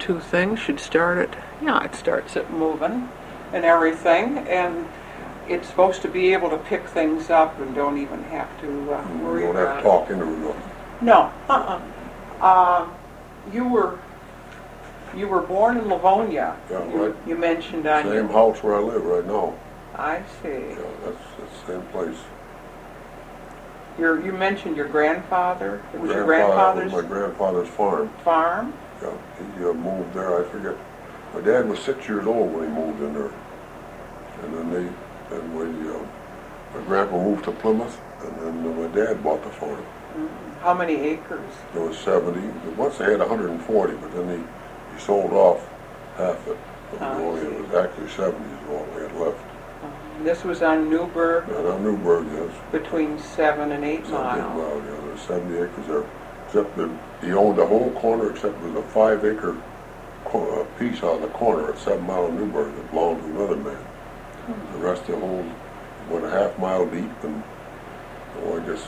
two things should start it. Yeah, it starts it moving and everything, and it's supposed to be able to pick things up and don't even have to worry You don't about have to talk into it. No. You were born in Livonia. Yeah, right. You mentioned on Same house where I live right now. I see. Yeah, that's the same place. You mentioned your grandfather. It was your Grandfather- grandfather's My grandfather's farm. farm. Yeah, he moved there. I forget. My dad was 6 years old when he moved in there, and then my grandpa moved to Plymouth, and then my dad bought the farm. How many acres? There was 70. Once they had 140, but then he sold off half it. It was actually 70 is all we had left. This was on Newburgh. And on Newburgh, yes. Between 7 and 8 miles. Yeah, there were 70 acres there. Except that he owned the whole corner, except it was a 5-acre piece on the corner at 7 Mile in Newburgh that belonged to another man. The rest of the whole went a half-mile deep, and I guess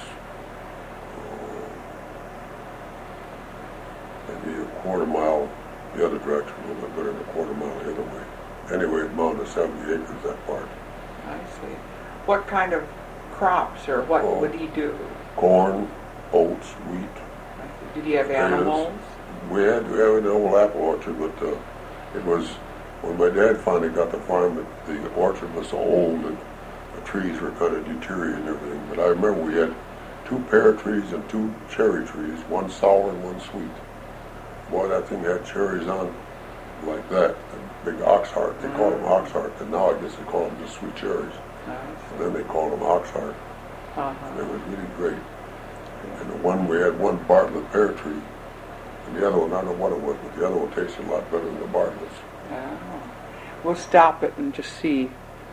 maybe a quarter mile the other direction, a little bit better than a quarter mile the other way. Anyway, it amounted to 70 acres, that part. I see. What kind of crops or what would he do? Corn, oats, wheat. Did he have animals? We had an old apple orchard, but it was, when my dad finally got the farm, the orchard was so old that the trees were kind of deteriorating and everything. But I remember we had 2 pear trees and 2 cherry trees, one sour and one sweet. Boy, that thing had cherries on like that, a big oxheart. They call them oxheart, and now I guess they call them just sweet cherries. And then they called them oxheart. And it was really great. And we had one Bartlett pear tree, and the other one, I don't know what it was, but the other one tasted a lot better than the Bartletts. We'll stop it and just see.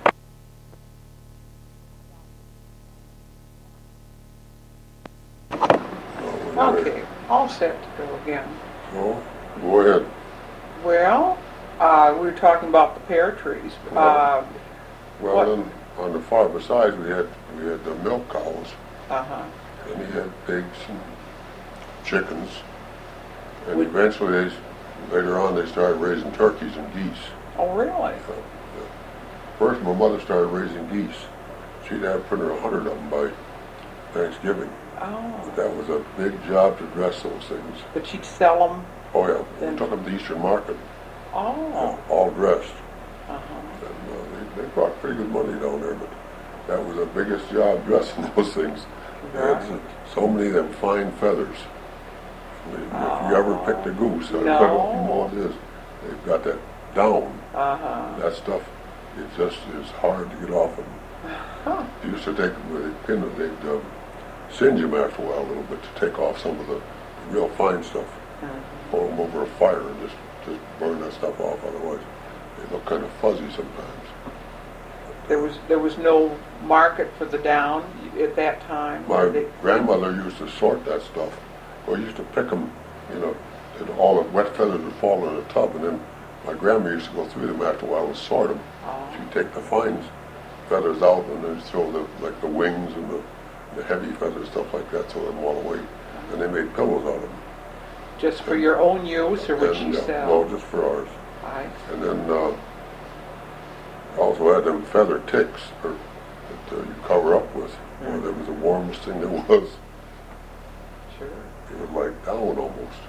Okay, all set to go again. No, go ahead. Well, we were talking about the pear trees. Well, then on the far besides we had the milk cows, and we had pigs and chickens, and eventually later on they started raising turkeys and geese. Oh, really? First, my mother started raising geese. She'd have put 100 of them by Thanksgiving. Oh. But that was a big job to dress those things. But she'd sell them? Oh, yeah. We took them to the Eastern Market. Oh. All dressed. And they brought pretty good money down there, but that was the biggest job dressing those things. Right. And so many of them fine feathers. If you ever picked a goose, you know what it is. They've got that down. That stuff, it just is hard to get off them. You used to take them with a pin, they'd singe them after a while a little bit to take off some of the real fine stuff. Pull them over a fire and just burn that stuff off, otherwise they look kind of fuzzy sometimes. There was no market for the down at that time? My grandmother used to sort that stuff. Well, used to pick them, and all the wet feathers would fall in a tub, and then my grandma used to go through them after a while and sort them. She'd take the fine feathers out and then throw the wings and the heavy feathers, stuff like that, throw them all away. And they made pillows out of them. Just for your own use, or would you sell? No, just for ours. And then also had them feather ticks that you cover up with. Well, that was the warmest thing there was. Sure. It was like down almost.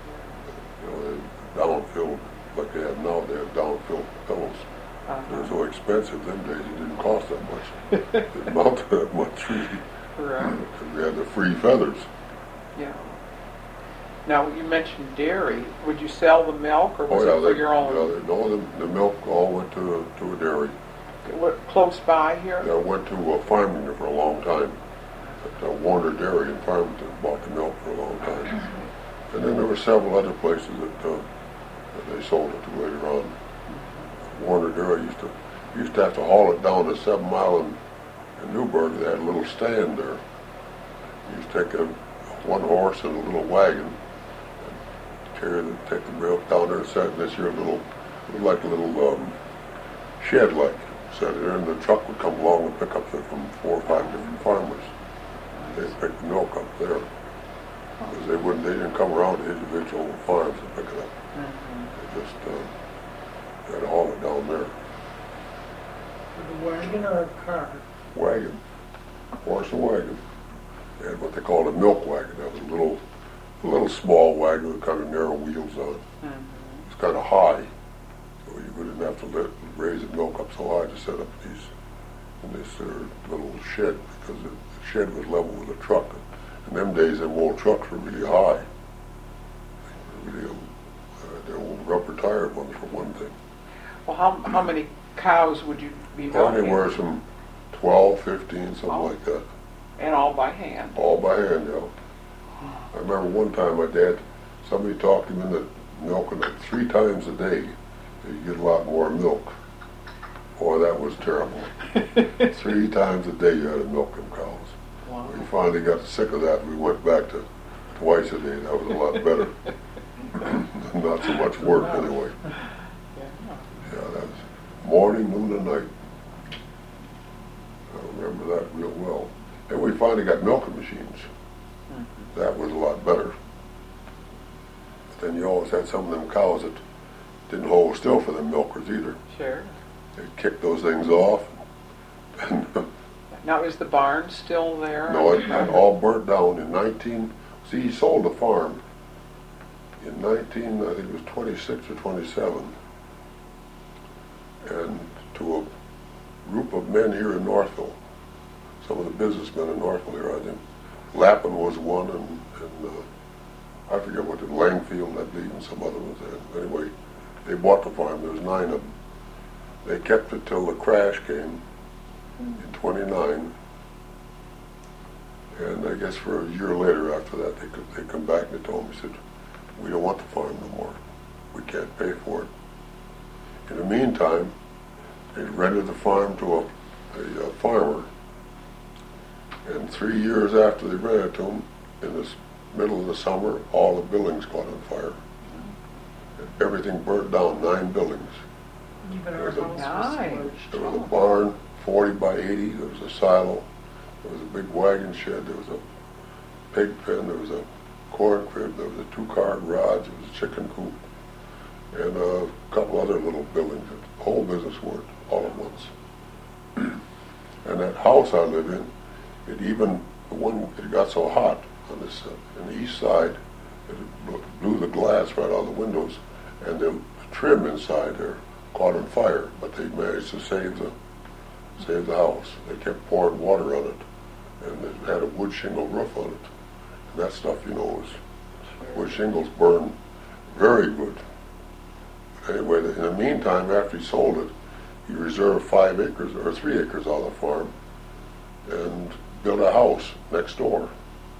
Down filled like they have now. They have down filled pillows. They're so expensive them days. It didn't cost that much. It didn't amount to that much really. Right. Because we had the free feathers. Yeah. Now, you mentioned dairy. Would you sell the milk, or was it for your own? No, the milk all went to a dairy. Close by here? Yeah, I went to Farmington for a long time. At Warner Dairy in Farmington, bought the milk for a long time. And then there were several other places that they sold it to later on. Warner Dairy used to have to haul it down to 7 Mile in Newburgh. They had a little stand there. You used to take one horse and a little wagon, and take the milk down there and set in this here little shed, set it there, and the truck would come along and pick up from 4 or 5 different farmers. They'd pick the milk up there. because they didn't come around to individual farms to pick it up. They just had to haul it down there. With a wagon or a car? Wagon, horse and wagon. They had what they called a milk wagon. That was a little small wagon with kind of narrow wheels on it. It's kind of high, so you wouldn't have to raise the milk up so high to set up in this little shed, because the shed was level with a truck. In them days, them old trucks were really high. They were old rubber tired ones for one thing. Well, how many cows would you be milking? Anywhere from 12, 15, something like that. And all by hand? All by hand, yeah. I remember one time somebody talked him into milking it 3 times a day. You get a lot more milk. Boy, that was terrible. 3 times a day you had to milk them cows. Wow. We finally got sick of that. We went back to twice a day. That was a lot better. Not so much work anyway. Yeah, that's morning, noon, and night. I remember that real well. And we finally got milking machines. That was a lot better. But then you always had some of them cows that didn't hold still for them milkers either. Sure. They'd kick those things off. Now, is the barn still there? No, it all burnt down in see, he sold the farm in I think it was 26 or 27. And to a group of men here in Northville, some of the businessmen in Northville here, I think. Lappin was one, and I forget what, Langfield, I believe, and some other ones there. Anyway, they bought the farm. There was 9 of them. They kept it till the crash came in 29. And I guess for a year later after that, they come back and they told me, said, we don't want the farm no more. We can't pay for it. In the meantime, they rented the farm to a farmer. And 3 years after they rented it to him, in the middle of the summer, all the buildings caught on fire. And everything burnt down, 9 buildings. Even our house was scorched. There was a barn, 40 by 80. There was a silo. There was a big wagon shed. There was a pig pen. There was a corn crib. There was a 2-car garage. There was a chicken coop. And a couple other little buildings. The whole business worked all at once. And that house I live in, it got so hot on this, on the east side, it blew the glass right out of the windows, and the trim inside there caught on fire, but they managed to save the house. They kept pouring water on it, and it had a wood shingle roof on it. And that stuff, wood shingles burn very good. Anyway, in the meantime, after he sold it, he reserved 5 acres or 3 acres on the farm and built a house next door.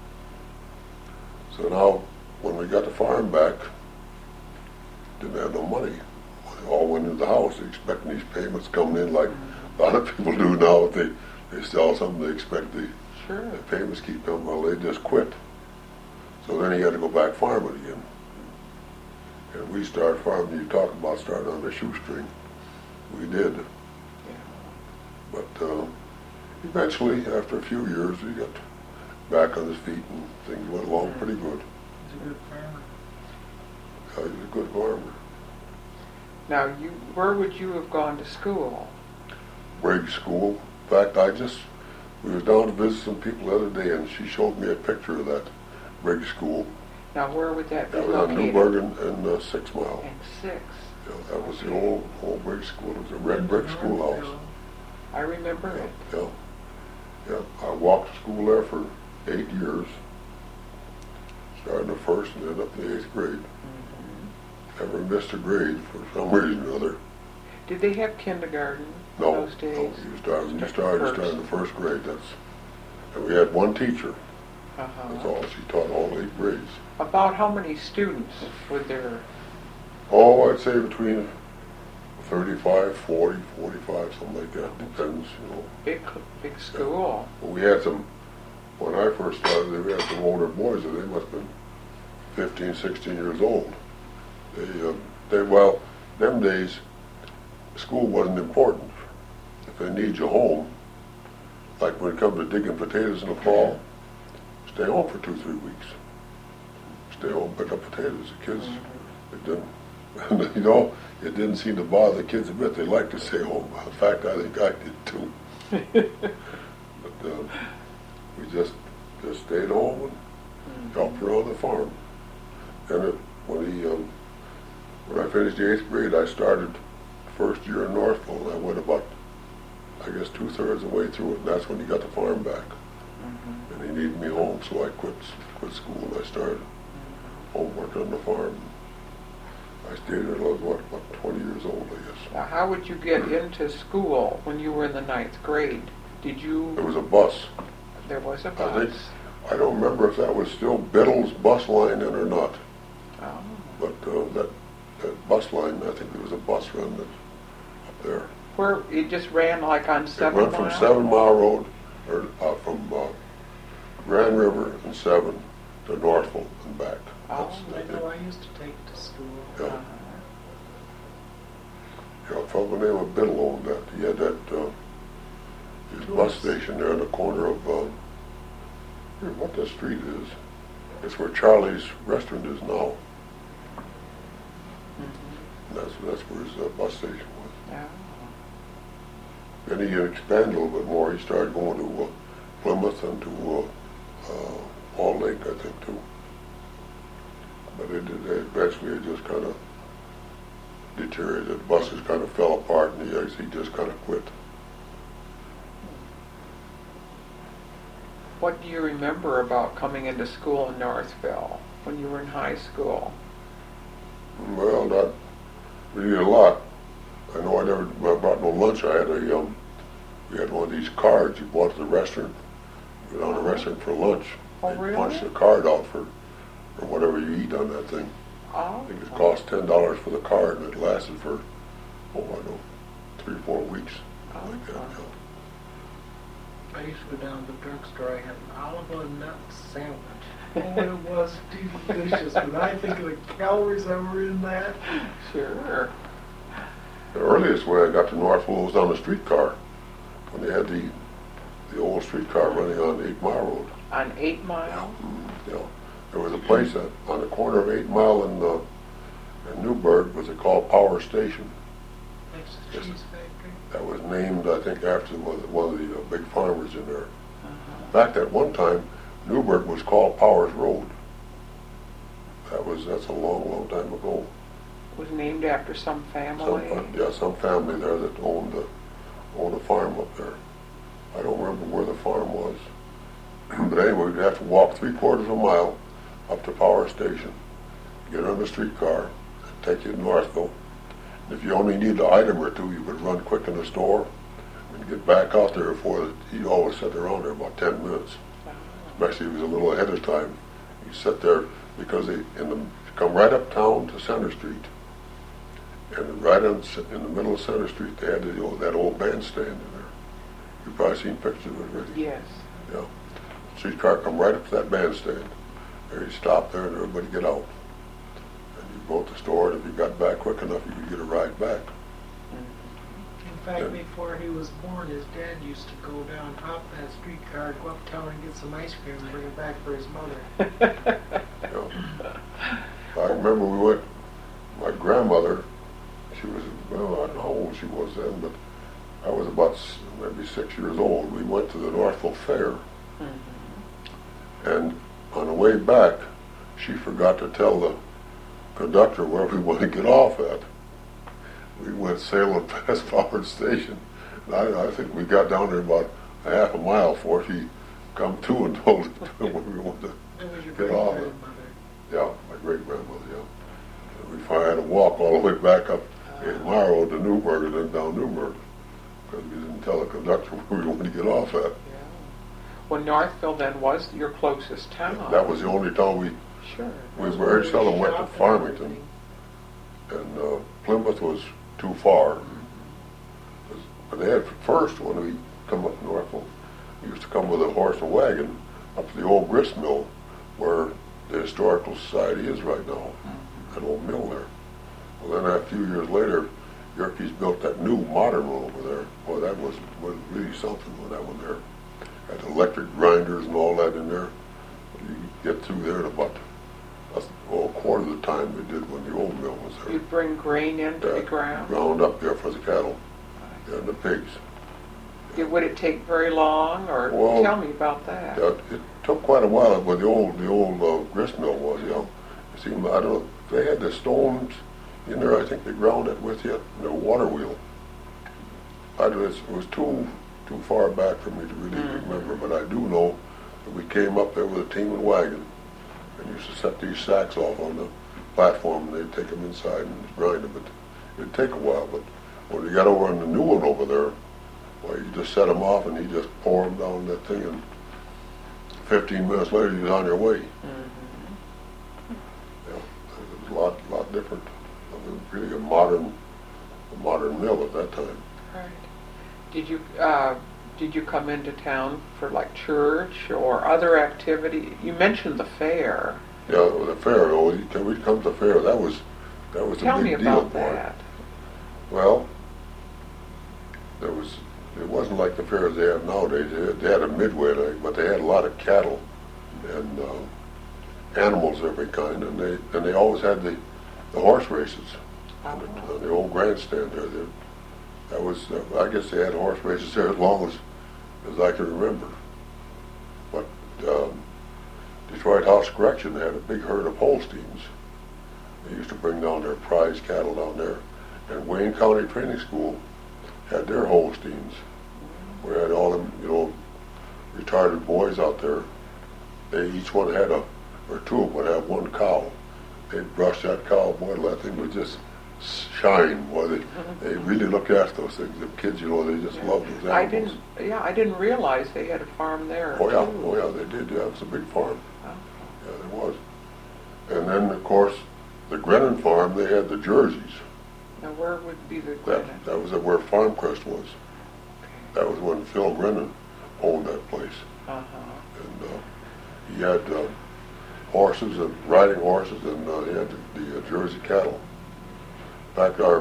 So now, when we got the farm back, didn't have no money. It all went into the house, expecting these payments coming in like a lot of people do now. If they sell something, they expect the payments keep coming. Well, they just quit. So then he had to go back farming again. And we started farming. You talk about starting on the shoestring. We did. But eventually, after a few years, we got back on his feet and things went along pretty good. He's a good farmer. He was a good farmer. Now, where would you have gone to school? Briggs School. In fact, we was down to visit some people the other day, and she showed me a picture of that Briggs School. Now, where would that be located? That was on Newburgh and 6 Mile. And 6. Yeah, that was the old Briggs School. It was a red brick schoolhouse. I remember it. Yeah. I walked to school there for 8 years. Started in the 1st and ended up in the 8th grade. Never missed a grade for some reason or other. Did they have kindergarten in No, those days? no. You started in the 1st grade. And we had one teacher. That's all. She taught all 8 grades. About how many students were there? Oh, I'd say between 35, 40, 45, something like that. Depends, Big school. Well, we had some, when I first started, we had some older boys, and they must have been 15, 16 years old. Well, them days, school wasn't important. If they need you home, like when it comes to digging potatoes in the fall, stay home for 2-3 weeks. stay home and pick up potatoes. The kids, it didn't, you know, it didn't seem to bother the kids a bit. They liked to stay home. In fact, I think I did too. But we just stayed home and helped around the farm. And when I finished the 8th grade, I started first year in Northville, and I went about, I guess, 2/3 of the way through it, and that's when he got the farm back. And he needed me home, so I quit school, and I started home working on the farm. I stayed there until I was, about 20 years old, I guess. Now, how would you get into school when you were in the 9th grade? Did you? There was a bus. There was a bus. I don't remember if that was still Biddle's bus line in or not. Oh. But that bus line, I think there was a bus run up there. Where it just ran like on 7 Mile? It went from 7 Mile Road, or from Grand River and 7 to Northville and back. Oh, I know I used to take to school. Yeah. Yeah, a fellow by the name of Biddle owned that. He had that his bus station there in the corner of what that street is. It's where Charlie's restaurant is now. That's where his bus station was. Yeah. Then he expanded a little bit more. He started going to Plymouth and to Wall Lake, I think, too. But eventually it just kind of deteriorated. The buses kind of fell apart, and he just kind of quit. What do you remember about coming into school in Northville when you were in high school? Well, not really a lot. I know I brought no lunch. We had one of these cards you bought at the restaurant. You go down to the restaurant for lunch. Oh, They really? punch the card out for whatever you eat on that thing. Oh. I think it cost $10 for the card, and it lasted for, I don't know, 3 or 4 weeks. Like that, yeah. I used to go down to the drugstore. I had an olive and nut sandwich. Oh, it was delicious. When I think of the calories that were in that. Sure. The earliest way I got to Northville was on the streetcar, when they had the old streetcar running on 8 Mile Road. On 8 Mile? Yeah. There was a place on the corner of 8 Mile in Newburgh, was it called Power Station. Next to the cheese factory. That was named, I think, after one of the big farmers in there. In fact, at one time, Newburgh was called Powers Road. That's a long, long time ago. Was named after some family? Some family there that owned a farm up there. I don't remember where the farm was. But anyway, we'd have to walk 3/4 of a mile up to Power Station, get on the streetcar, take you to Northville. And if you only need an item or two, you would run quick in the store and get back out there before he'd always sit around there about 10 minutes. Especially if he was a little ahead of time. You sit there because you come right uptown to Center Street. And right in the middle of Center Street, they had that old bandstand in there. You've probably seen pictures of it, Ricky. Yes. Yeah. Streetcar come right up to that bandstand. There you stop there and everybody get out. And you go to the store, and if you got back quick enough, you could get a ride back. In fact, before he was born, his dad used to go down, hop that streetcar, go uptown and get some ice cream and bring it back for his mother. Yeah. I remember my grandmother, she was, well, I don't know how old she was then, but I was about maybe 6 years old. We went to the Northville Fair. And on the way back, she forgot to tell the conductor where we want to get off at. We went sailing past Power Station. And I think we got down there about a half a mile before she come to and told us where we wanted to get off at. Yeah, my great-grandmother, yeah. And we finally had to walk all the way back up 8 Mile Road to Newburgh and then down Newburgh, because we didn't tell the conductor where we wanted to get off at. Well, Northville then was your closest town. That was the only town we very seldom went to Farmington. And Plymouth was too far. But they had first, when we come up Northville, we used to come with a horse and wagon up to the old grist mill where the Historical Society is right now, that old mill there. Well, then a few years later, Yerkes built that new modern one over there. Boy, that was really something with that one there. Had electric grinders and all that in there. You get through there in about a quarter of the time they did when the old mill was there. You'd bring grain into the ground? Ground up there for the cattle and the pigs. Would it take very long, or Well, tell me about that? It took quite a while, but the old grist mill was, you know. You see, I don't know, they had the stones in there. I think they ground it with you, the water wheel. It was too far back for me to really remember, but I do know that we came up there with a team and wagon and used to set these sacks off on the platform, and they'd take them inside and grind them. It'd take a while, but when you got over on the new one over there, well, you just set them off and you just pour them down that thing, and 15 minutes later you're on your way. Yeah, it was a lot different. It was really a modern mill at that time. Right. Did you come into town for like church or other activity? You mentioned the fair. Yeah, the fair. Oh, we'd come to the fair. That was a big deal. Tell me about that. Well, it wasn't like the fairs they have nowadays. They had a midway, but they had a lot of cattle and animals of every kind, and they always had the horse races on the old grandstand there. That was, I guess they had horse races there as long as I can remember. But Detroit House Correction, they had a big herd of Holsteins. They used to bring down their prize cattle down there. And Wayne County Training School had their Holsteins. We had all them, retarded boys out there. They each one had or two of them would have one cow. They'd brush that cow, boy, that thing would just shine. Boy, they really looked after those things. The kids, they just loved those animals. I didn't realize they had a farm there. Oh yeah, they did. Yeah, it was a big farm. Oh. Yeah, there was. And then, of course, the Grennan farm, they had the jerseys. Now, where would be the Grennan? That was where Farmcrest was. That was when Phil Grennan owned that place. Uh-huh. And he had horses and riding horses, and he had the Jersey cattle. In fact, our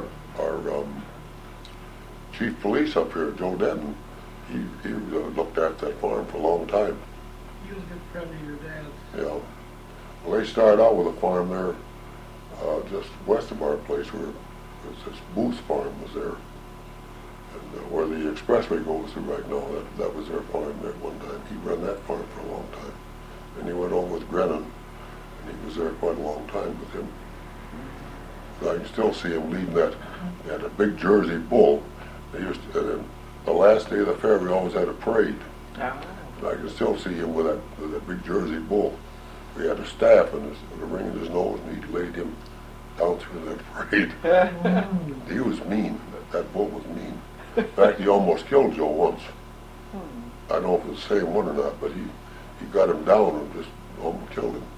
chief police up here, Joe Denton, he looked after that farm for a long time. He was a good friend of your dad's. Yeah. Well, they started out with a farm there just west of our place where this Booth farm was there. And where the expressway goes through right now, that was their farm there at one time. He ran that farm for a long time. And he went on with Grennan, and he was there quite a long time with him. So I can still see him leading that. They had a big Jersey bull. They used to, and then the last day of the fair, we always had a parade. Oh. And I can still see him with that big Jersey bull. We had a staff and a ring in his nose, and he laid him down through that parade. He was mean. That bull was mean. In fact, he almost killed Joe once. I don't know if it was the same one or not, but he got him down and just almost killed him.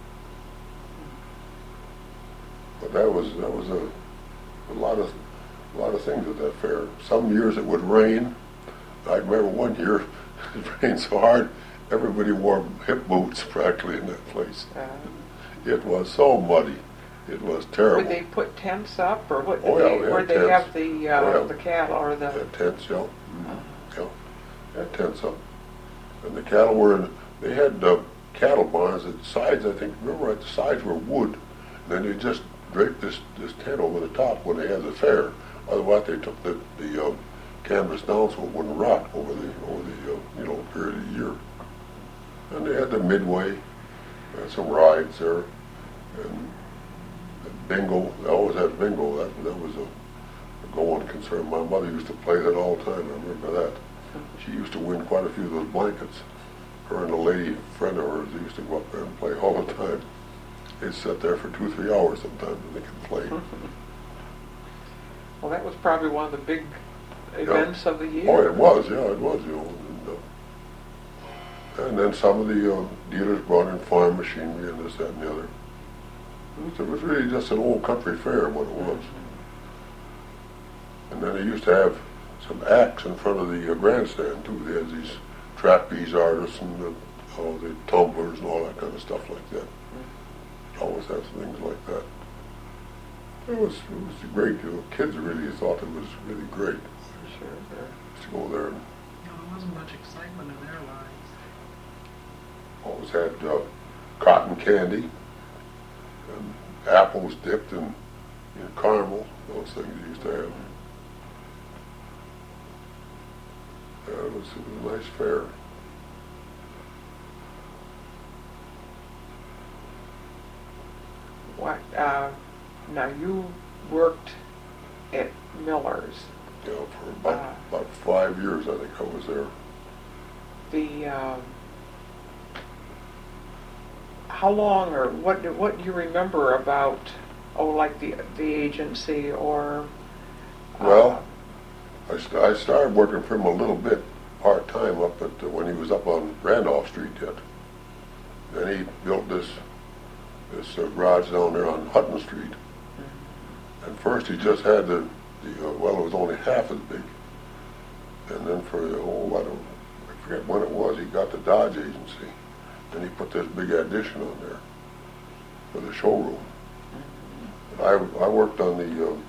But that was a lot of things at that fair. Some years it would rain. I remember one year it rained so hard everybody wore hip boots practically in that place. It was so muddy. It was terrible. Would they put tents up, or what? Where they have the cattle or the? They had tents, yeah. Yeah, they had tents up, and the cattle they had cattle barns. The sides, I think, remember right, the sides were wood, and then they just draped this tent over the top when they had the fair. Otherwise, they took the canvas down so it wouldn't rot over the period of the year. And they had the midway, they had some rides there, and bingo. They always had bingo. That was a going concern. My mother used to play that all the time. I remember that. She used to win quite a few of those blankets. Her and a lady friend of hers, they used to go up there and play all the time. They'd sit there for 2-3 hours sometimes and they could play. Well, that was probably one of the big events of the year. Oh, it was. Yeah, it was. And then some of the dealers brought in farm machinery and this, that, and the other. It was really just an old country fair, what it was. And then they used to have some acts in front of the grandstand, too. They had these trapeze artists and the tumblers and all that kind of stuff like that. Always have things like that. It was great. Kids really thought it was really great. Sure. To go there. There wasn't much excitement in their lives. Always had cotton candy. and apples dipped in caramel. Those things you used to have. Yeah, it was a nice fair. What? Now you worked at Miller's. Yeah, for about 5 years, I think I was there. How long, or what do you remember about, like the agency, or? Well, I started working for him a little bit part-time up at when he was up on Randolph Street yet. Then he built this garage down there on Hutton Street. And first he just had well, it was only half as big. And then I forget when it was, he got the Dodge Agency. And he put this big addition on there for the showroom. And I worked on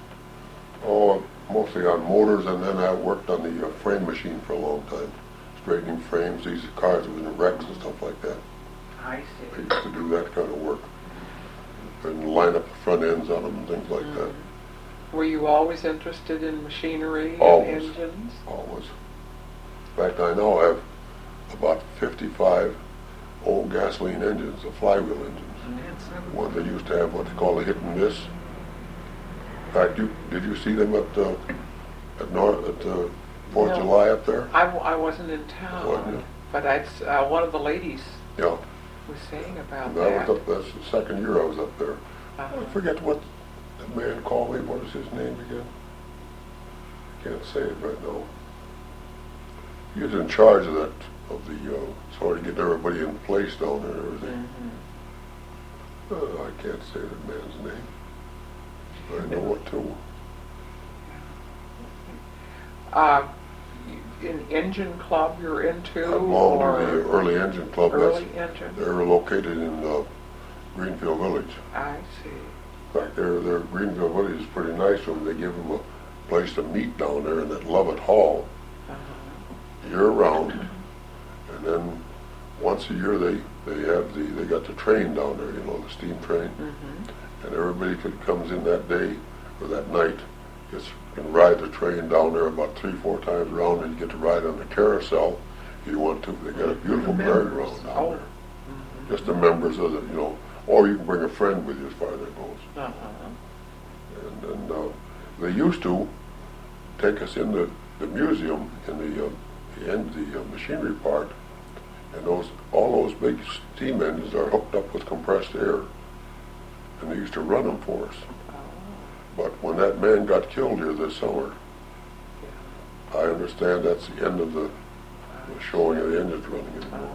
mostly on motors, and then I worked on the frame machine for a long time, straightening frames. These cars with the wrecks and stuff like that. I see. I used to do that kind of work and line up the front ends on them and things like that. Were you always interested in machinery Always. and engines? Always. In fact, I now have about 55 old gasoline engines, the flywheel engines. One they used to have what they call a hit and miss. In fact, did you see them at 4th of July up there? I wasn't in town, Wasn't you? but one of the ladies Yeah. was saying about And that. that's the second year I was up there. I forget what the man called me. What is his name again? I can't say it right now. He was in charge of that, sort of getting everybody in place down there and everything. I can't say that man's name. I know what to. In engine club you're into? I belong to the Early Engine Club. Early Engine? They're located in Greenfield Village. I see. In fact, their Greenfield Village is pretty nice to them. They give them a place to meet down there in that Lovett Hall year-round. And then once a year they got the train down there, the steam train. And everybody comes in that day or that night, can ride the train down there about 3-4 times around, and you get to ride on the carousel if you want to. They got a beautiful merry-go-round down there. Just the members of the, or you can bring a friend with you as far as that goes. And then they used to take us in the museum in the machinery part, and all those big steam engines are hooked up with compressed air, and they used to run them for us. But when that man got killed here this summer, I understand that's the end of the showing of the engines running anymore.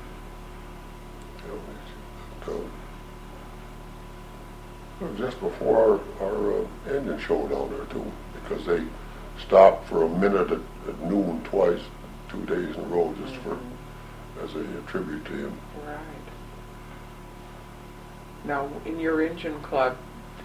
It was just before our engine show down there too, because they stopped for a minute at noon twice, 2 days in a row, just as a tribute to him. Right. Now, in your engine club,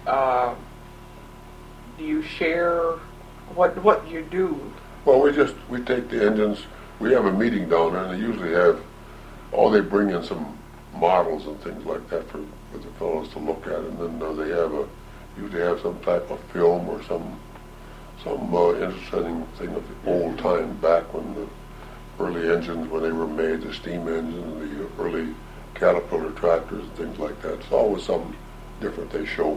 do you share what you do? Well, we take the engines. We have a meeting down there, and they usually they bring in some models and things like that for the fellows to look at, and then they usually have some type of film or some interesting thing of the old time back when the early engines, when they were made, the steam engines, the early Caterpillar tractors and things like that. It's always something different they show.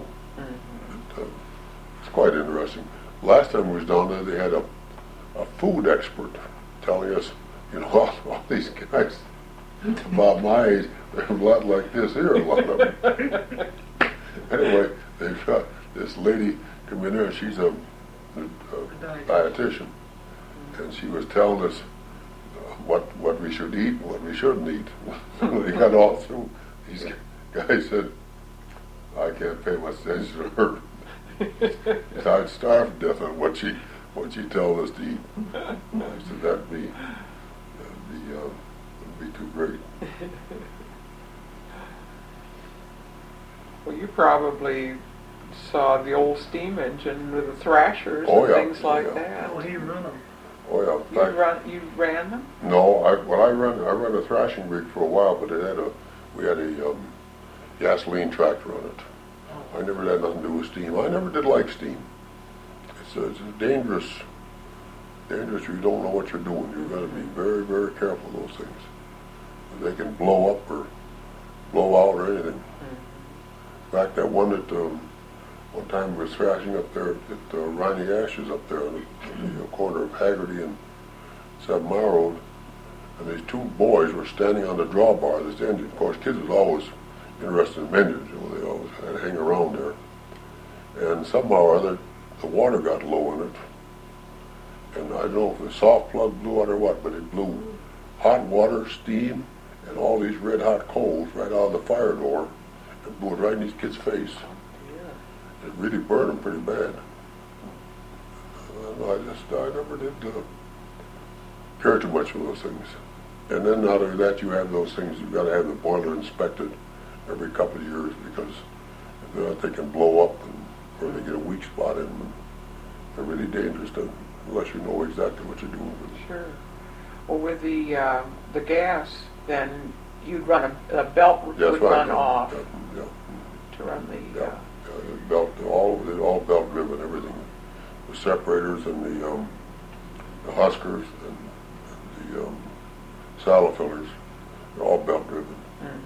It's quite interesting. Last time we was down there, they had a food expert telling us, all these guys about my age, they're a lot like this here, a lot of them. Anyway, they've got this lady come in there, and she's a dietitian, and she was telling us what we should eat and what we shouldn't eat. They got all through. These guys said, I can't pay much attention to her. I'd starve to death on what she tells us to eat. I said that'd be too great. Well, you probably saw the old steam engine with the thrashers Oh, and yeah. things like Yeah. that. How would he run them? Oh yeah. You ran them? No, I ran a thrashing rig for a while, but we had a gasoline tractor on it. I never had nothing to do with steam. I never did like steam. It's dangerous. Dangerous if you don't know what you're doing. You've got to be very, very careful of those things. They can blow up or blow out or anything. In fact, that one that one time we was thrashing up there at Ronnie Ash's up there on the corner of Haggerty and 7 Mile Road, and these two boys were standing on the drawbar of this engine. Of course, kids was always interested in engines. You know, they always had to hang around there. And somehow or other, the water got low in it. And I don't know if the soft plug blew out or what, but it blew hot water, steam, and all these red hot coals right out of the fire door and blew it right in these kids' face. It really burned them pretty bad. I never did care too much for those things. And then not only that, you have those things, you've got to have the boiler inspected every couple of years because if not, they can blow up or they get a weak spot in them. And they're really dangerous unless you know exactly what you're doing with it. Sure. Well, with the gas, then you'd run a belt would run off to run the the belt, all belt driven, everything. The separators and the Huskers and the saddle fillers, they're all belt driven.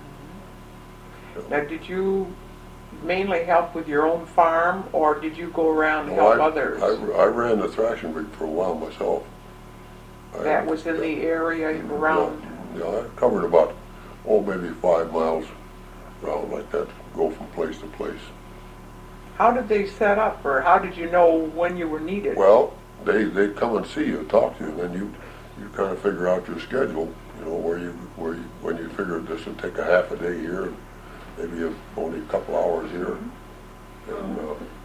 Now, did you mainly help with your own farm, or did you go around and help others? I ran the thrashing rig for a while myself. That was in the area around? Yeah, I covered about, maybe 5 miles around like that, go from place to place. How did they set up, or how did you know when you were needed? Well, they'd come and see you, talk to you, and then you kind of figure out your schedule, you know, when you figure this would take a half a day here, maybe only a couple hours here. And,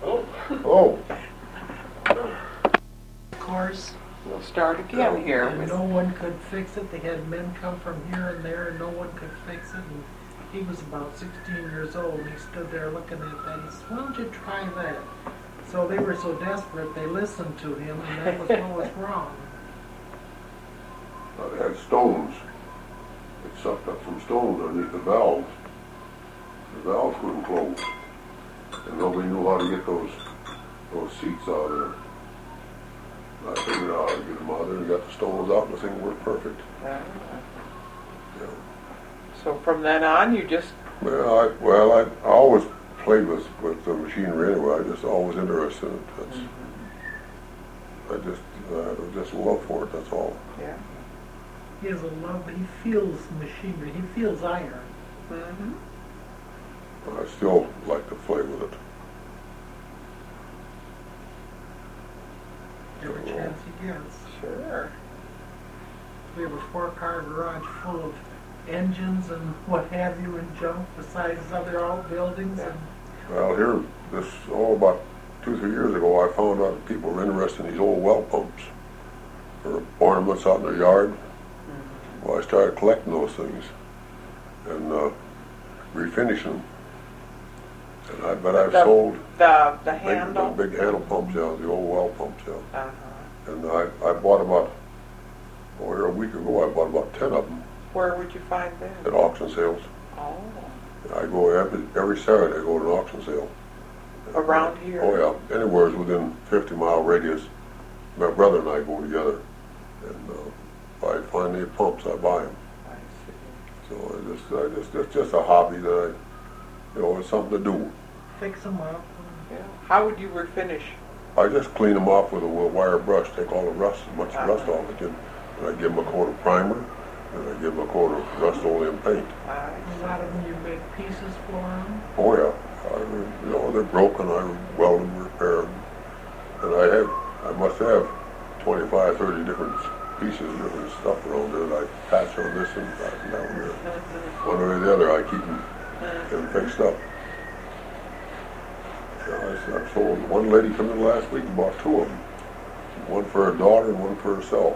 Of course, We'll start again here. and no one could fix it. They had men come from here and there, and no one could fix it. And he was about 16 years old, and he stood there looking at that. He said, "Why don't you try that?" So they were so desperate, they listened to him, and that was what was wrong. They had stones. It sucked up some stones underneath the valves. The valves wouldn't close. And nobody knew how to get those seats out of there. I figured out how to get them out of there and got the stones out and the thing worked perfect. Yeah. So from then on, you just... I always played with the machinery anyway. I just always interested in it. I just love for it, that's all. Yeah. He has a love, he feels machinery, he feels iron. Mm-hmm. But I still like to play with it. Every chance he gets. Sure. We have a 4-car garage full of engines and what have you and junk besides other outbuildings. Yeah. And Well, here, about 2-3 years ago, I found out that people were interested in these old well pumps for ornaments out in their yard. Mm-hmm. Well, I started collecting those things and refinishing them. But I've sold the handle? big handle pumps, yeah, the old well pumps, yeah. Uh-huh. And I bought here a week ago, I bought about 10 of them. Where would you find them? At auction sales. Oh. I go every Saturday. I go to an auction sale. Around here? Oh yeah, anywhere within 50-mile radius. My brother and I go together, and if I find any pumps, I buy them. I see. So it's just a hobby that it's something to do. fix them up. Yeah. How would you refinish? I just clean them off with a wire brush, take all the rust, as much rust off it, and I give them a coat of primer, and I give them a coat of Rust-Oleum paint. A lot of them you make pieces for them. Oh yeah, they're broken. I weld them, repair them, and I must have 25, 30 different pieces, different stuff around there that I patch on this and that and down there. One way or the other, I keep them fixed up. I sold one lady come in last week and bought 2 of them, one for her daughter and one for herself.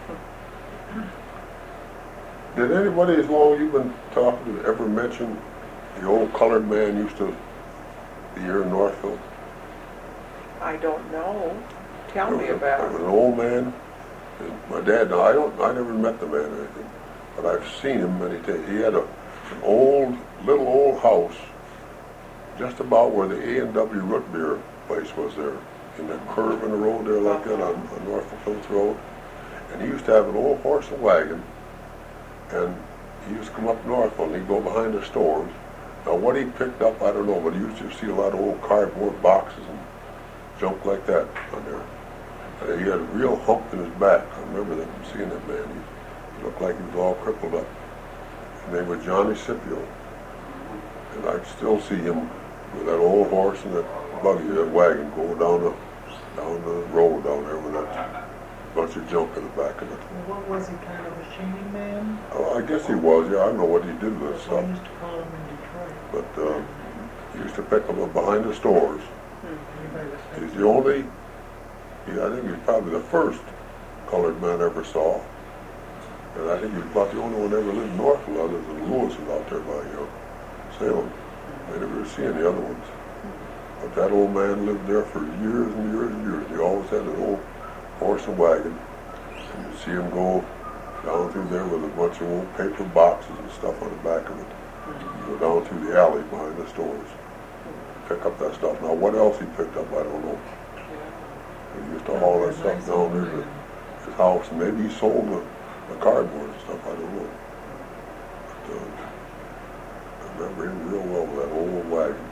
Did anybody, as long as you've been talking, ever mention the old colored man used to be here in Northville? I don't know. Tell me about There was it. an old man. My dad, I never met the man or anything, but I've seen him many times. He had an little old house just about where the A&W root beer place was there, in that curve in the road there like that on Norfolk Hills Road. And he used to have an old horse and wagon, and he used to come up Norfolk and he'd go behind the stores. Now what he picked up, I don't know, but he used to see a lot of old cardboard boxes and junk like that on there. And he had a real hump in his back. I remember that, seeing that man. He looked like he was all crippled up. His name was Johnny Scipio. And I still see him with that old horse and that buggy, that wagon, go down the road down there with that bunch of junk in the back of it. Well, what was he, kind of a shady man? I guess he was, yeah. I don't know what he did with That's stuff. what I used to call him in Detroit. But he used to pick them up behind the stores. Anybody was He's the only, I think he's probably the first colored man I ever saw. And I think he's about the only one ever lived in Norfolk other than Lewis was out there by Salem. I never see any other ones. But that old man lived there for years and years and years. He always had an old horse and wagon. And you see him go down through there with a bunch of old paper boxes and stuff on the back of it. You go down through the alley behind the stores. Pick up that stuff. Now what else he picked up, I don't know. He used to haul that stuff down there to his house. And maybe he sold the cardboard and stuff, I don't know. But I remember him real well with that old wagon.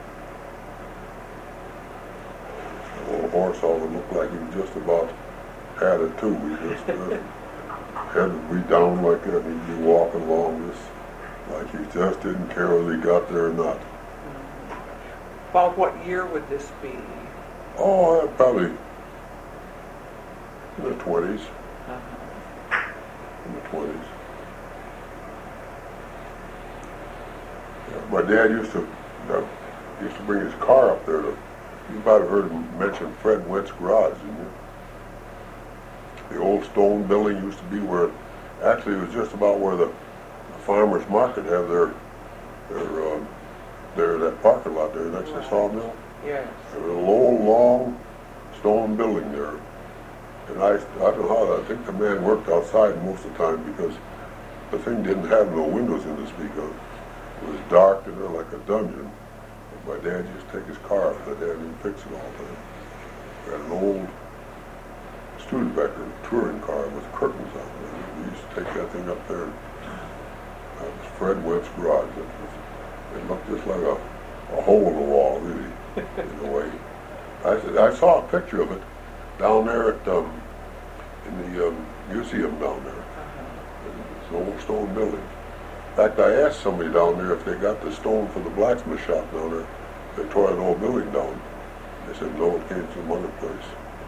The old horse always looked like he was just about had it too. He just had to be down like that and he'd be walking along this like he just didn't care whether he got there or not. About what year would this be? Oh, probably in the 20s. In the 20s. Yeah, my dad used to bring his car up there. You might have heard him mention Fred Wentz Garage, didn't you? The old stone building used to be where, actually it was just about where the farmers market have that parking lot there next to the sawmill. Yes. There was a long stone building there. And I don't know how, I think the man worked outside most of the time because the thing didn't have no windows in to speak of. It was dark in there like a dungeon. And my dad used to take his car up there and fix it all the time. We had an old Studebaker touring car with curtains on it. We used to take that thing up there. That was Fred Webb's garage. It looked just like a hole in the wall, really, in a way. I saw a picture of it down there at in the museum down there. It's an old stone building. In fact, I asked somebody down there if they got the stone for the blacksmith shop down there. They tore an old building down. They said no, it came from some other place.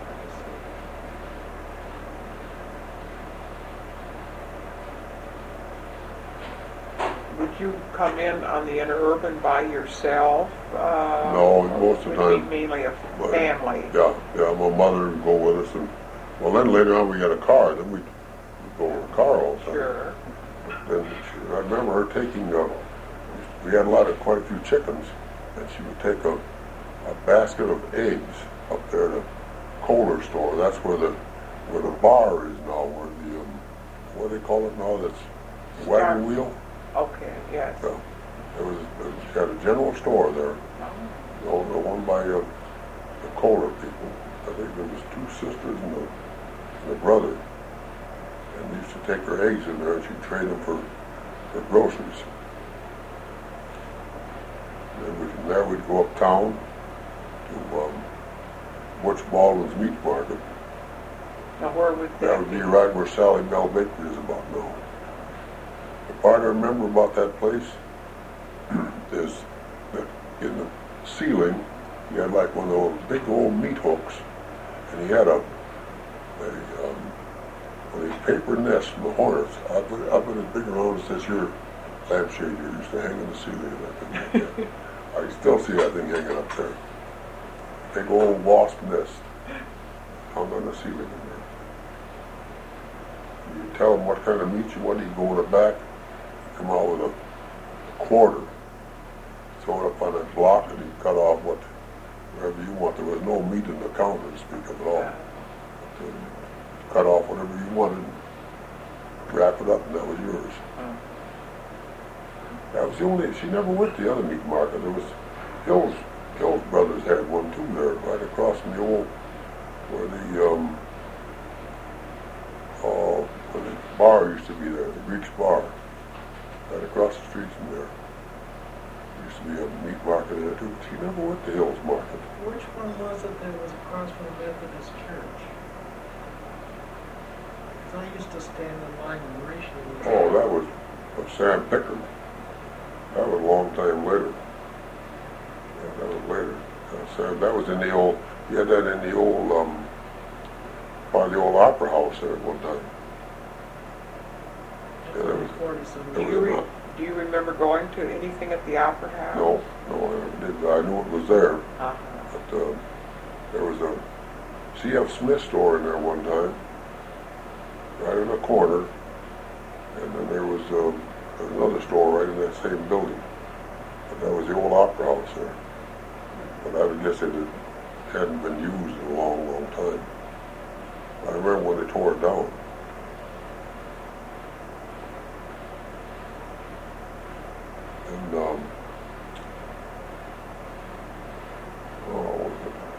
Would you come in on the interurban by yourself? No, most of the time. Mainly a family. Yeah, my mother would go with us, and well, then later on we got a car. Then we'd go in a car all the time. Sure. Then I remember her taking. We had quite a few chickens, and she would take a basket of eggs up there to Kohler store. That's where the bar is now. Where the what do they call it now? That's the wagon wheel. Okay, yes. Yeah. She had a general store there. The one by the Kohler people. I think there was two sisters and a brother. And they used to take her eggs in there and she'd trade them for groceries. And then from there we'd go uptown to Butch Baldwin's Meat Market. Now where would that would be? Right where Sally Bell Bakery is about now. The part I remember about that place is that in the ceiling you had like one of those big old meat hooks, and he had one of these paper nests from the hornets. I put it big around as this your lampshade you used to hang in the ceiling. That thing. I can still see that thing hanging up there. Big old wasp nest hung on the ceiling in there. You tell him what kind of meat you want, he'd go in the back, come out with a quarter, throw it up on that block, and he'd cut off whatever you want. There was no meat in the counter to speak of at all. But, cut off whatever you wanted, wrap it up, and that was yours. That was the only. She never went to the other meat market. There was Hill's Hills Brothers had one too there, right across from the old, where the bar used to be there, the Greeks bar, right across the street from there. There used to be a meat market there too, but you never went to Hills Market. Which one was it that was across from the Methodist Church? 'Cause I used to stand in line and Rachel. Oh, that was Sam Pickard. That was a long time later. Yeah, that was later. Sam, that was in the old, you had that in the old, part of the old opera house there at one time. Yeah, there was, Do you remember going to anything at the Opera House? no, I never did. I knew it was there. Uh-huh. But there was a C.F. Smith store in there one time, right in the corner, and then there was another store right in that same building. But that was the old opera house there. But I would guess it hadn't been used in a long, long time. I remember when they tore it down. And what was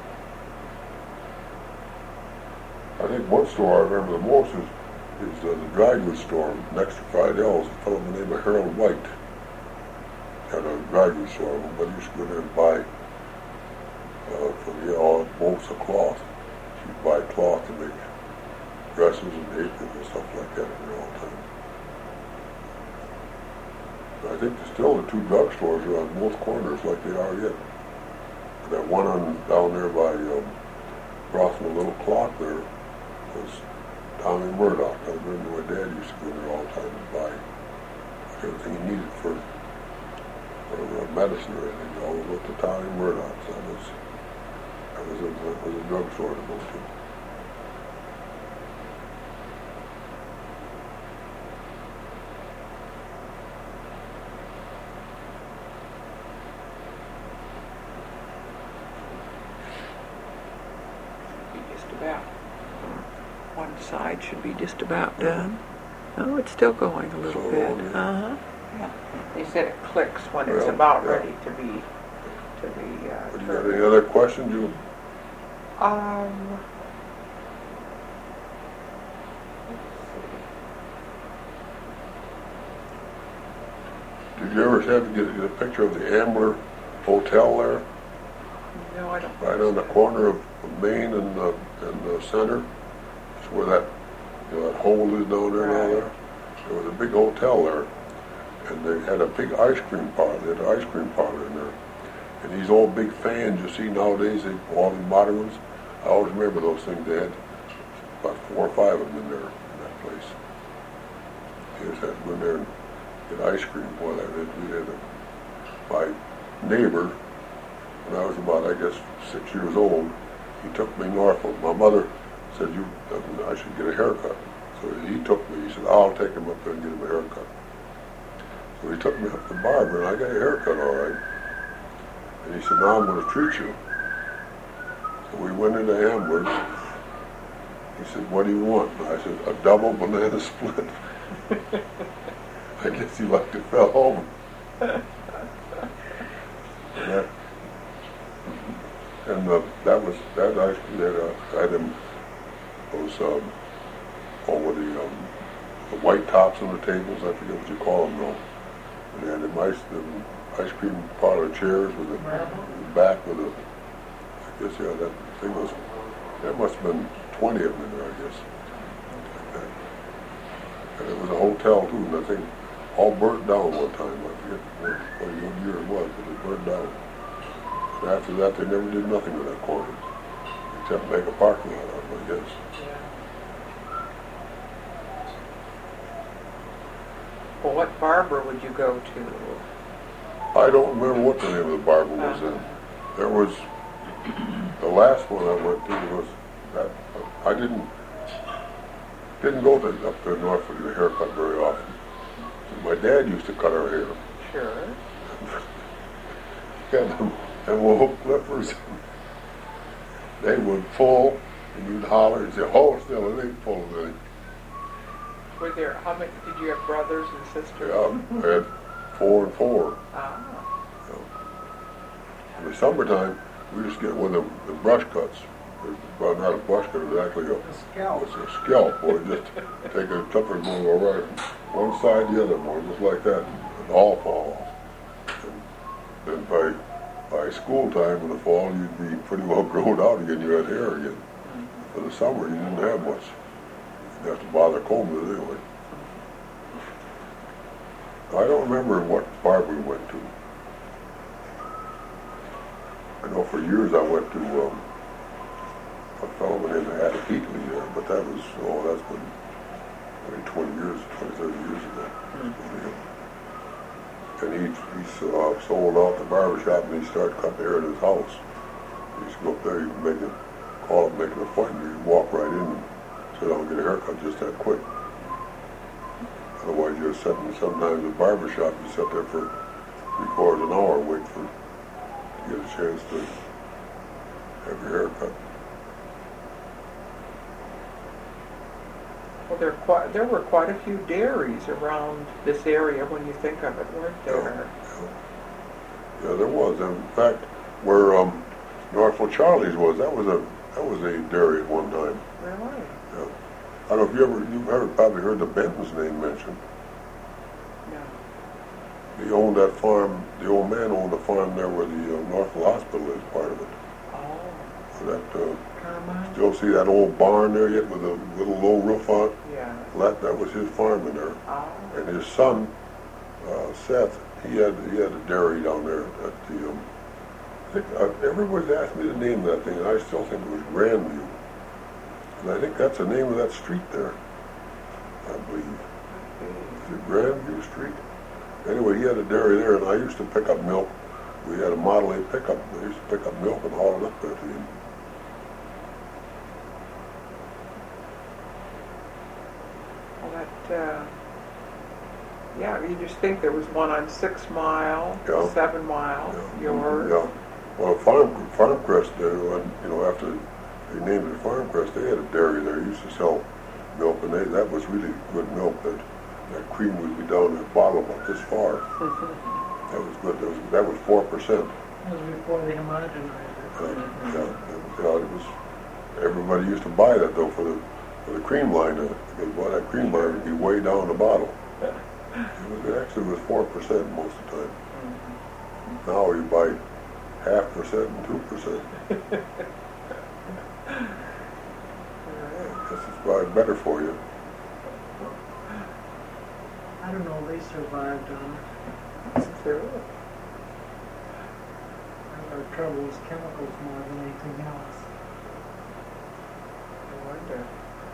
it? I think one store I remember the most is the dry goods store next to Fridell's. A fellow by the name of Harold White had a dry goods store. Everybody used to go there and buy all bolts of cloth. She'd buy cloth to make dresses and aprons and stuff like that in there all the time. I think there's still the two drugstores are on both corners like they are yet. That one down there by across from the little clock there was Tommy Murdoch. I remember my dad used to go there all the time to buy everything he needed for medicine or anything. He always went to Tommy Murdoch's. That was a drugstore to go to. One side should be just about done. Oh, it's still going a little bit. Uh-huh. Yeah. They said it clicks when it's about ready to be You got any other questions, you? Did you ever have to get a picture of the Ambler Hotel there? No, I don't. Right on the corner of Main and the Center. It's where that that hole is down there and all there. There was a big hotel there, and they had a big ice cream parlor. They had an ice cream parlor in there. And these old big fans you see nowadays, all the modern ones, I always remember those things. They had about 4 or 5 of them in there in that place. You just had to go in there and get ice cream. Boy, my neighbor, when I was about, I guess, 6 years old, he took me north. My mother said, I should get a haircut. So he took me. He said, I'll take him up there and get him a haircut. So he took me up to the barber, and I got a haircut all right. And he said, now I'm going to treat you. So we went into Ambler's. He said, what do you want? And I said, a double banana split. I guess he liked it fell over. That ice cream that had him those with the white tops on the tables. I forget what you call them though. And they had them ice cream parlor chairs with the back with a. I guess that thing was. There must have been 20 of them in there. I guess. Like that. And it was a hotel too, and I think all burnt down one time. I forget what year it was, but it burned down. And after that, they never did nothing with that corner, except make a parking lot out of it, I guess. Well, what barber would you go to? I don't remember what the name of the barber was in. There was, the last one I went to was that, I didn't go up there north for the haircut very often. My dad used to cut our hair. Sure. And wool clippers. They would pull, and you'd holler and say, hold still, it ain't pulling anything. Were there, how many, did you have brothers and sisters? Yeah, I had 4 and 4. Ah. In the summertime, we just get one of the brush cuts. Well, not a brush cut, it's actually A scalp. it's a scalp, or just take a clipper and go right from one side to the other, more just like that, and all fall off. And then by school time in the fall, you'd be pretty well grown out again. You had hair again. For the summer, you didn't have much. You didn't have to bother combing it anyway. I don't remember what farm we went to. I know for years I went to a fellow named Ada Peatley there, but that was, that's been maybe 20 years, 20, 30 years ago. And he sold out the barber shop, and he started cutting hair at his house. He used to go up there, he'd make an appointment, he'd walk right in and sit down and get a haircut just that quick. Otherwise you're sitting sometimes at the barber shop, you sit there for 3/4 an hour waiting to get a chance to have your haircut. Well, there were quite a few dairies around this area when you think of it, weren't there? Yeah, there was. And in fact, where Northville Charlie's was, that was a dairy at one time. Really? Yeah. I don't know if you've probably heard the Benton's name mentioned. Yeah. He owned that farm. The old man owned the farm there where the Northville Hospital is part of it. Oh. So that. Carmine? Still see that old barn there yet with a little low roof on it? Yeah. That was his farm in there. Oh. And his son, Seth, he had a dairy down there at the, I think, everybody's asked me the name of that thing, and I still think it was Grandview. And I think that's the name of that street there, I believe. Is it Grandview Street? Anyway, he had a dairy there, and I used to pick up milk. We had a Model A pickup. I used to pick up milk and haul it up there to him. Yeah, you just think there was one on 6 Mile, Yeah. 7 Mile, yours. Yeah. Well, Farmcrest, after they named it Farmcrest, they had a dairy there. They used to sell milk, and that was really good milk. That cream would be down in a bottle about this far. That was good. That was 4%. That was before they homogenized it. It was. Everybody used to buy that though for the cream line, because that cream line would be way down the bottle. It actually was 4% most of the time. Now you buy 0.5% and 2%. This is probably better for you. I don't know, they survived on it. True. Our trouble is chemicals more than anything else. I wonder.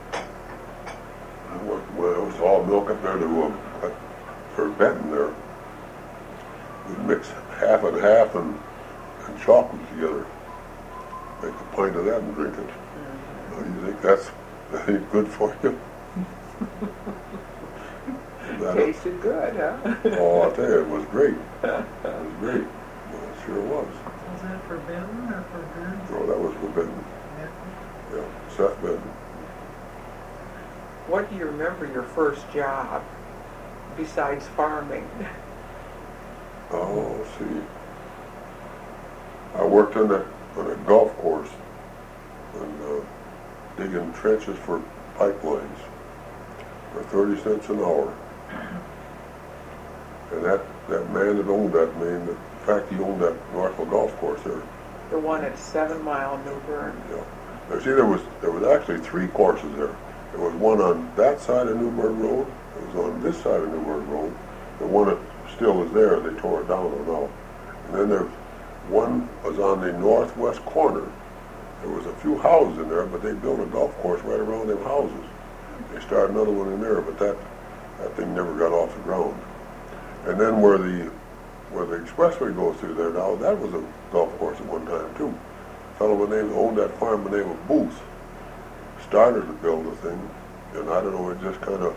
When it was all milk up there for Benton there, we'd mix half and half and chocolate together. Make a pint of that and drink it. You think that ain't good for you? Tasted good, huh? Oh, I'll tell you, it was great. It was great. Well, it sure was. Was that for Benton or for Burns? Oh, that was for Benton. Yeah, Seth Benton. What do you remember your first job besides farming? Oh, let's see. I worked on a golf course and digging trenches for pipelines for 30 cents an hour. And that man that owned that in fact, he owned that Northville golf course there. The one at 7 Mile, New Bern. Yeah. Now, see, there was actually 3 courses there. There was one on that side of Newburgh Road. It was on this side of Newburgh Road. The one that still is there, they tore it down now. And then there one was on the northwest corner. There was a few houses in there, but they built a golf course right around them houses. They started another one in there, but that thing never got off the ground. And then where the expressway goes through there now, that was a golf course at one time too. A fellow by the name owned that farm by the name of Booth started to build a thing, and I don't know, it just kind of,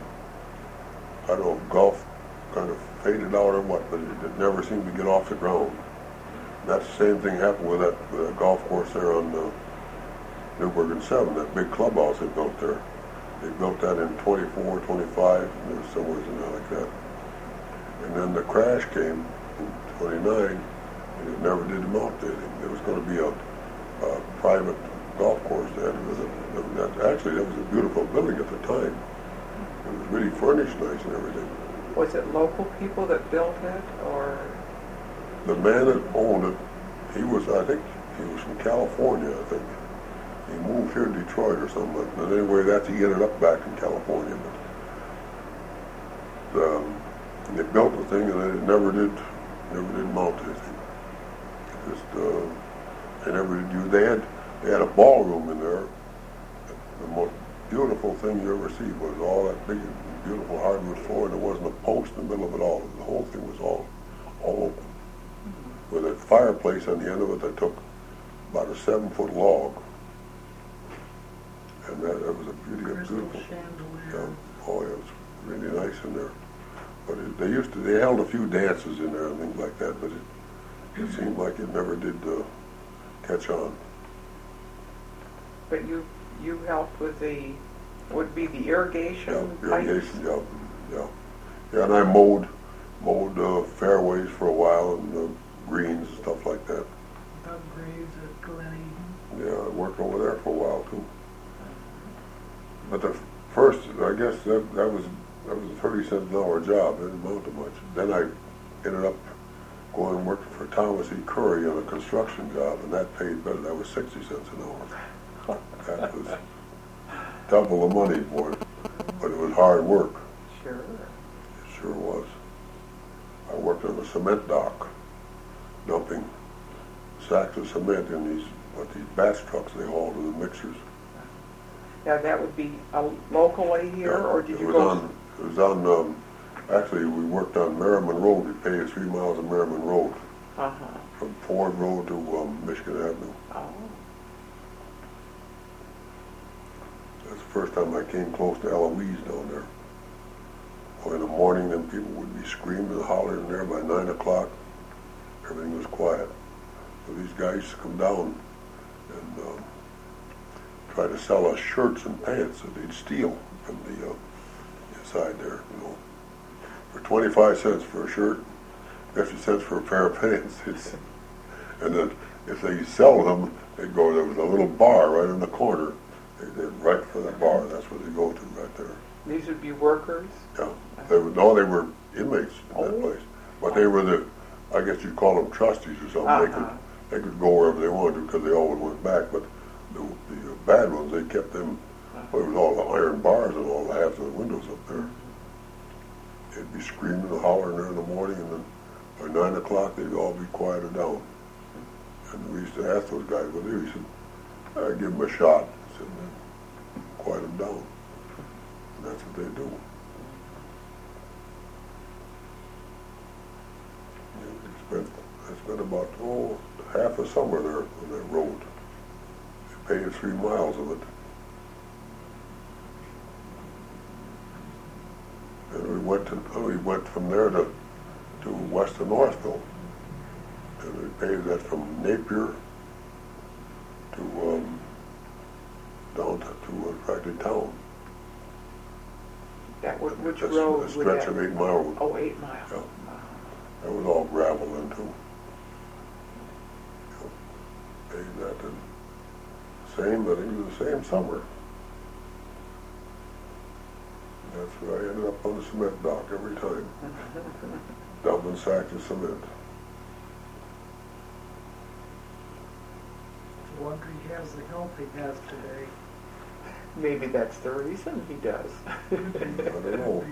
golf kind of faded out or what, but it never seemed to get off the ground. And that's the same thing happened with that golf course there on Newburgh and 7, that big clubhouse they built there. They built that in 24, 25, and there was somewhere in there like that. And then the crash came in 29, and it never did mount anything. There was going to be a private golf course there. Actually, that was a beautiful building at the time. It was really furnished nice and everything. Was it local people that built it, or? The man that owned it, I think he was from California, I think. He moved here to Detroit or something. But anyway, he ended up back in California. But they built the thing and it never did mount anything. They never did use. They had a ballroom in there. The most beautiful thing you ever see was all that big, beautiful hardwood floor, and there wasn't a post in the middle of it all. The whole thing was all open. With a fireplace on the end of it that took about a 7-foot log. And that was a beautiful. Yeah, oh, it was really nice in there. But they held a few dances in there and things like that, but it seemed like it never did catch on. But you helped with the irrigation pipes? Irrigation, yeah. Yeah, and I mowed fairways for a while and greens and stuff like that. Doug Graves at Glen Eden. Yeah, I worked over there for a while too. But the first, I guess that was a 30-cent an hour job. It didn't amount to much. Then I ended up going and working for Thomas E. Curry on a construction job, and that paid better. That was 60 cents an hour. That was double the money for it, but it was hard work. Sure. It sure was. I worked on a cement dock, dumping sacks of cement in these batch trucks they hauled to the mixers. Now that would be locally here, Yeah, or did you go? It was on. Actually, we worked on Merriman Road. We paved 3 miles of Merriman Road from Ford Road to Michigan Avenue. Oh. That's the first time I came close to Eloise down there. Well, in the morning, then people would be screaming and hollering there. By 9 o'clock, everything was quiet. So these guys used to come down and try to sell us shirts and pants that they'd steal from the inside there, for 25 cents for a shirt, 50 cents for a pair of pants. And then if they sell them, they'd go, there was a little bar right in the corner. They'd right for the bar. That's where they go to right there. These would be workers? Yeah. They were inmates in that place. But they were I guess you'd call them trustees or something. They could go wherever they wanted to because they always went back. But the bad ones, they kept them. Well, it was all the iron bars and all the half of the windows up there. They'd be screaming and hollering there in the morning, and then by 9 o'clock they'd all be quieted down. And we used to ask those guys what they do. He said, "I'd give them a shot." I said, "Quiet them down." And that's what they do. I spent about half a summer there on that road. They paved 3 miles of it. And we went from there to west of Northville, and we paved that from Napier to down to Factory Town. Which road? A stretch of 8 Mile Road. Oh, 8 Mile. Yeah. That was all gravel then too. Paved that in I think it was the same summer. That's where I ended up on the cement dock every time, dumping sacks of cement. No wonder he has the health he has today. Maybe that's the reason he does. I don't know.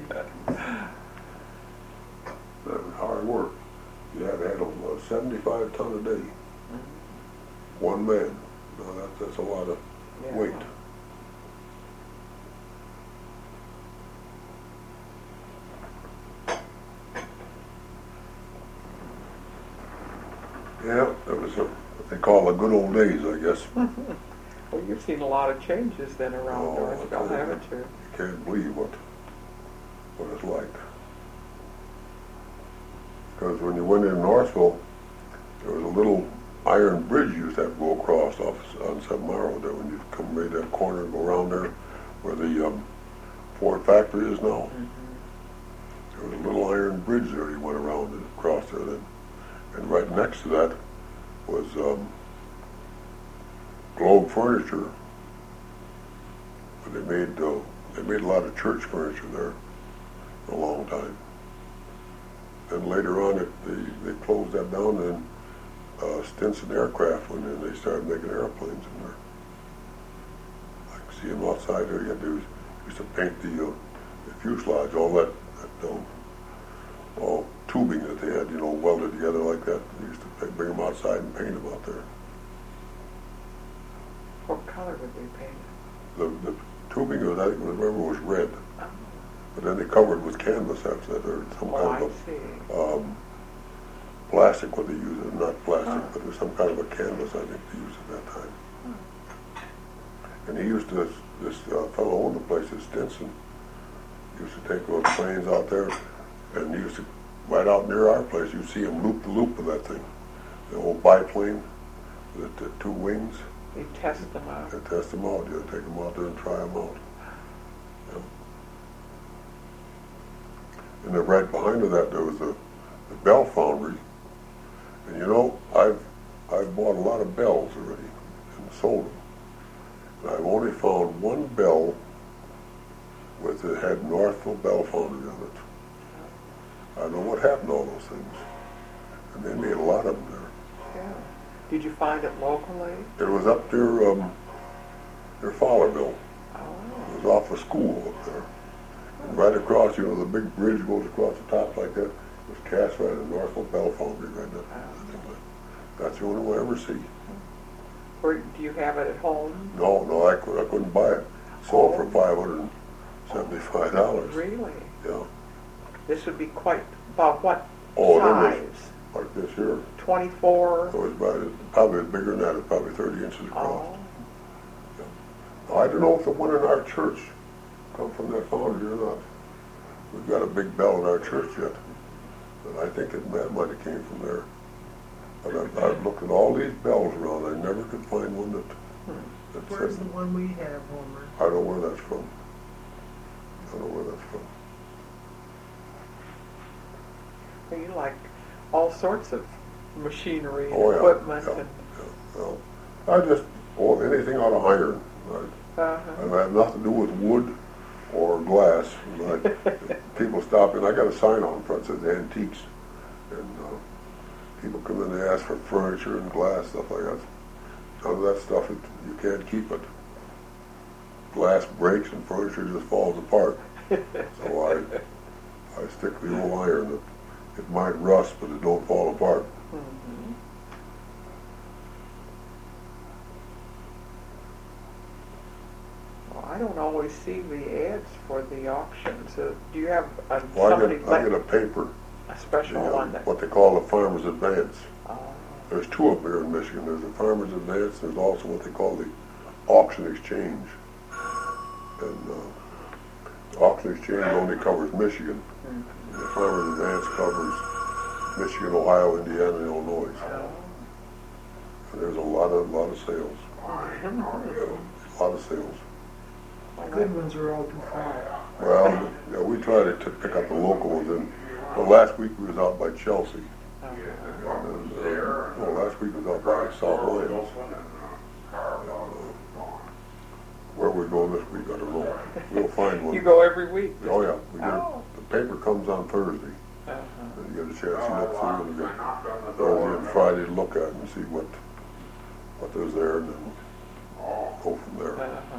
That was hard work. You had to handle 75 ton a day. One man. Now that's a lot of weight. Yeah, that was what they call the good old days, I guess. Well, you've seen a lot of changes then around Northville, haven't you? You can't believe what it's like. Because when you went in Northville, there was a little iron bridge you used to have to go across on 7 Mile Road there when you come right that corner and go around there where the Ford factory is now. There was a little iron bridge there you went around and across there then. And right next to that was Globe Furniture. But they made a lot of church furniture there for a long time. Then later on, they closed that down, and Stinson Aircraft went in. They started making airplanes in there. I can see them outside there. You used to paint the fuselage, all that all tubing that they had, welded together like that. They used to bring them outside and paint them out there. What color would they paint it? The tubing was red. Oh. But then they covered with canvas after that, or some kind of plastic, what they used, not plastic, but there's some kind of a canvas I think they used at that time. And he used to, this fellow owned the place at Stinson, used to take those planes out there, and he used to, right out near our place, you'd see him loop the loop of that thing, the old biplane with the two wings. You test them out. They test them out, you take them out there and try them out. Yeah. And then right behind that there was the Bell Foundry. And I've bought a lot of bells already and sold them. And I've only found one bell that had Northville Bell Foundry on it. I don't know what happened to all those things. And they made a lot of them there. Yeah. Did you find it locally? It was up near Fowlerville. Oh. It was off a school up there. And right across, the big bridge goes across the top like that. It was cast right in Northville Bell Foundry right there. That's the only one I ever see. Or do you have it at home? No, I couldn't buy it. Sold for $575. Really? Yeah. This would be quite, about what size? size? Like this here. 24? It was probably bigger than that. It's probably 30 inches across. Oh. Yeah. I don't know if the one in our church come from that foundry or not. We've got a big bell in our church yet. But I think that might have came from there. But I've looked at all these bells around. I never could find one that Where's the one we have, Homer? I don't know where that's from. You like all sorts of machinery and Oh, yeah, equipment. yeah, And, yeah. I just, anything out of iron. And I have nothing to do with wood or glass. People stop in. I got a sign on front that says antiques. And people come in, they ask for furniture and glass, stuff like that. None of that stuff, you can't keep it. Glass breaks and furniture just falls apart. So I stick to the old iron. It might rust, but it don't fall apart. mm-hmm. Well, I don't always see the ads for the auctions. Do you have somebody I get a paper, a special one that? what they call the Farmer's Advance. Oh. There's two of them here in Michigan. There's the Farmer's Advance. There's also what they call the Auction Exchange. And the Auction Exchange only covers Michigan. Mm-hmm. And the Farmer's Advance covers Michigan, Ohio, Indiana, and Illinois. Oh. And there's a lot of sales. A lot of sales. The good ones are open fire. Well, yeah, we try to pick up the local ones. And last week we was out by Chelsea. And then, last week was out by South Wales. Where we're going this week, I don't know. We'll find one. You go every week? Oh yeah, we get the paper comes on Thursday. Uh-huh. And you get a chance to look through and get Thursday and Friday to look at and see what there's there, and then go from there. Uh-huh.